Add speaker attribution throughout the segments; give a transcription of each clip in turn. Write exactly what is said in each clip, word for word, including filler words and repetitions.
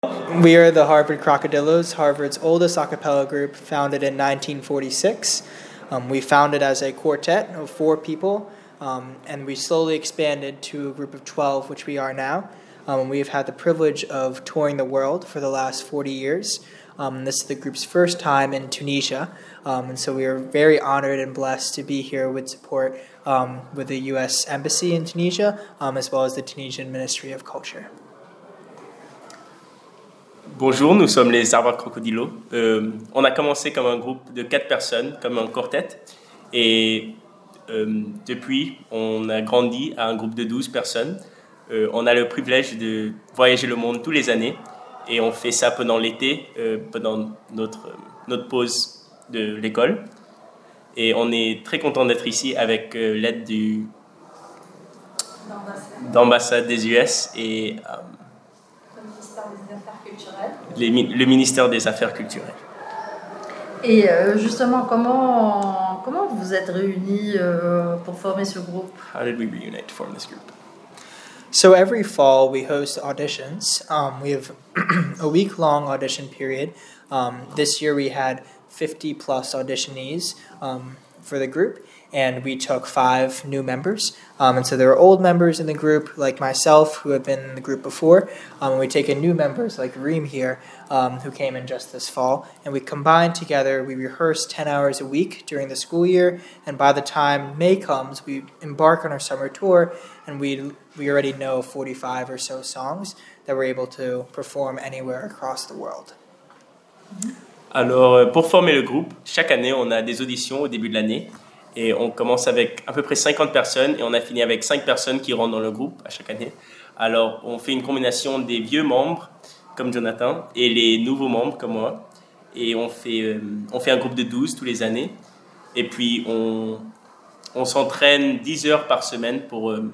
Speaker 1: We are the Harvard Crocodillos, Harvard's oldest a cappella group, founded in nineteen forty-six. Um, we founded as a quartet of four people, um, and we slowly expanded to a group of twelve, which we are now. Um, we have had the privilege of touring the world for the last forty years. Um, this is the group's first time in Tunisia, um, and so we are very honored and blessed to be here with support um, with the U S Embassy in Tunisia, um, as well as the Tunisian Ministry of Culture.
Speaker 2: Bonjour, nous sommes les Harvard Crocodillos. Euh, on a commencé comme un groupe de quatre personnes, comme un quartet, et euh, depuis, on a grandi à un groupe de douze personnes. Euh, on a le privilège de voyager le monde tous les années, et on fait ça pendant l'été, euh, pendant notre, notre pause de l'école. Et on est très content d'être ici avec euh, l'aide du d'ambassade des U S et euh, Les, le ministère des Affaires culturelles.
Speaker 3: Et euh, justement, comment, comment vous êtes réunis euh, pour former ce groupe?
Speaker 2: How did we reunite to form this group?
Speaker 1: So every fall we host auditions. Um, we have a week-long audition period. Um, this year we had fifty plus auditionees um, for the group, and we took five new members. Um, and so there are old members in the group, like myself, who have been in the group before. Um, and we take in new members, like Reem here, um, who came in just this fall. And we combine together, we rehearse ten hours a week during the school year. And by the time May comes, we embark on our summer tour, and we, we already know forty-five or so songs that we're able to perform anywhere across the world.
Speaker 2: Alors, pour former le groupe, chaque année, on a des auditions au début de l'année. Et on commence avec à peu près cinquante personnes et on a fini avec cinq personnes qui rentrent dans le groupe à chaque année. Alors, on fait une combinaison des vieux membres, comme Jonathan, et les nouveaux membres, comme moi. Et on fait, euh, on fait un groupe de douze tous les années. Et puis, on, on s'entraîne dix heures par semaine pour, euh,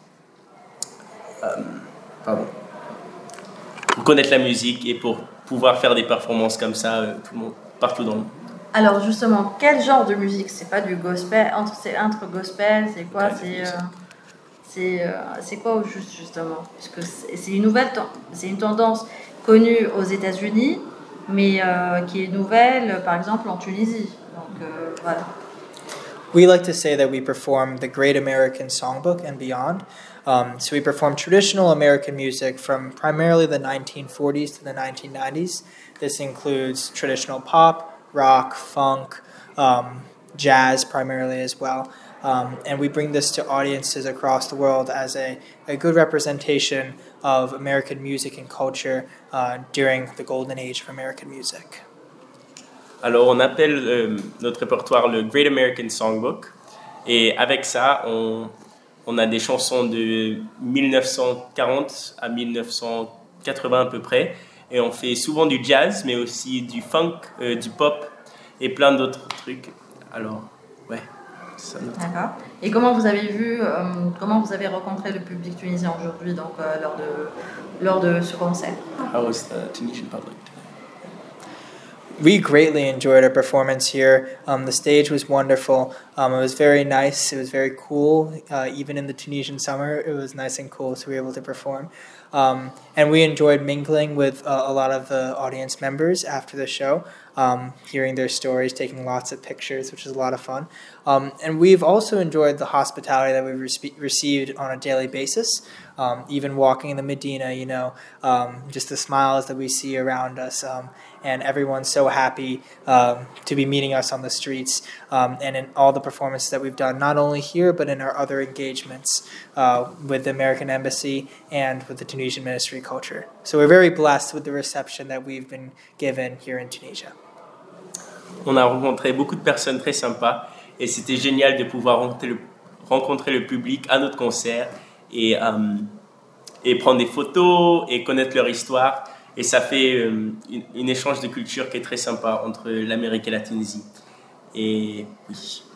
Speaker 2: euh, pardon, pour connaître la musique et pour pouvoir faire des performances comme ça euh, tout le monde, partout dans le monde.
Speaker 3: Alors justement, quel genre de musique? C'est pas du gospel, entre, c'est entre gospel, c'est quoi? C'est, euh, c'est, euh, c'est quoi au juste justement? Parce que c'est, c'est une nouvelle, c'est une tendance connue aux États-Unis, mais euh, qui est nouvelle, par exemple en Tunisie. Donc euh, voilà.
Speaker 1: We like to say that we perform the Great American Songbook and beyond. Um, so we perform traditional American music from primarily the nineteen forties to the nineteen nineties. This includes traditional pop, rock, funk, um, jazz primarily as well. Um, and we bring this to audiences across the world as a, a good representation of American music and culture uh, during the golden age of American music.
Speaker 2: Alors, on appelle euh, notre répertoire le Great American Songbook. Et avec ça, on, on a des chansons de dix-neuf cent quarante à dix-neuf cent quatre-vingts à peu près. Et on fait souvent du jazz, mais aussi du funk, euh, du pop et plein d'autres trucs. Alors, ouais, c'est ça.
Speaker 3: D'accord. Et comment vous avez vu, euh, comment vous avez rencontré le public tunisien aujourd'hui, donc euh, lors de lors de ce concert?
Speaker 2: How was the Tunisian public today?
Speaker 1: We greatly enjoyed our performance here. Um, the stage was wonderful. Um, it was very nice. It was very cool. Uh, even in the Tunisian summer, it was nice and cool, so we were able to perform. Um, and we enjoyed mingling with uh, a lot of the audience members after the show, um, hearing their stories, taking lots of pictures, which is a lot of fun. Um, and we've also enjoyed the hospitality that we've re- received on a daily basis. Um, even walking in the Medina, you know, um, just the smiles that we see around us, um, and everyone's so happy um, to be meeting us on the streets, um, and in all the performances that we've done, not only here, but in our other engagements uh, with the American Embassy and with the Tunisian Ministry of Culture. So we're very blessed with the reception that we've been given here in Tunisia.
Speaker 2: On a rencontré beaucoup de personnes très sympas et c'était génial de pouvoir rencontrer le, rencontrer le public à notre concert et, euh, et prendre des photos et connaître leur histoire. Et ça fait euh, une, une échange de culture qui est très sympa entre l'Amérique et la Tunisie. Et oui.